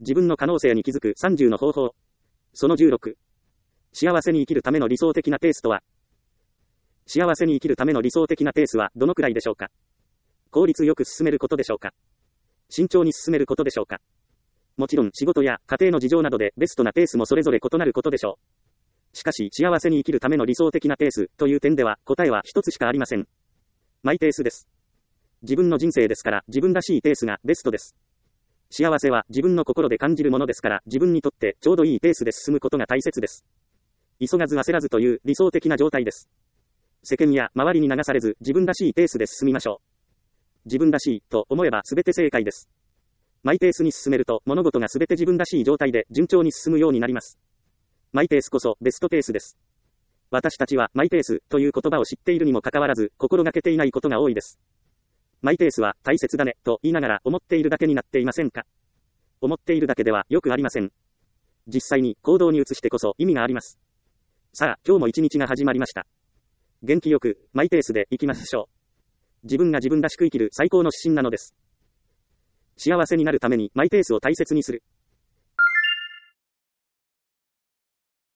自分の可能性に気づく30の方法。その16。幸せに生きるための理想的なペースとは。幸せに生きるための理想的なペースはどのくらいでしょうか。効率よく進めることでしょうか。慎重に進めることでしょうか。もちろん仕事や家庭の事情などでベストなペースもそれぞれ異なることでしょう。しかし幸せに生きるための理想的なペースという点では答えは一つしかありません。マイペースです。自分の人生ですから自分らしいペースがベストです。幸せは自分の心で感じるものですから自分にとってちょうどいいペースで進むことが大切です。急がず焦らずという理想的な状態です。世間や周りに流されず自分らしいペースで進みましょう。自分らしいと思えば全て正解です。マイペースに進めると物事が全て自分らしい状態で順調に進むようになります。マイペースこそベストペースです。私たちはマイペースという言葉を知っているにもかかわらず心がけていないことが多いです。マイペースは大切だねと言いながら思っているだけになっていませんか。思っているだけではよくありません。実際に行動に移してこそ意味があります。さあ、今日も一日が始まりました。元気よくマイペースで生きましょう。自分が自分らしく生きる最高の指針なのです。幸せになるためにマイペースを大切にする。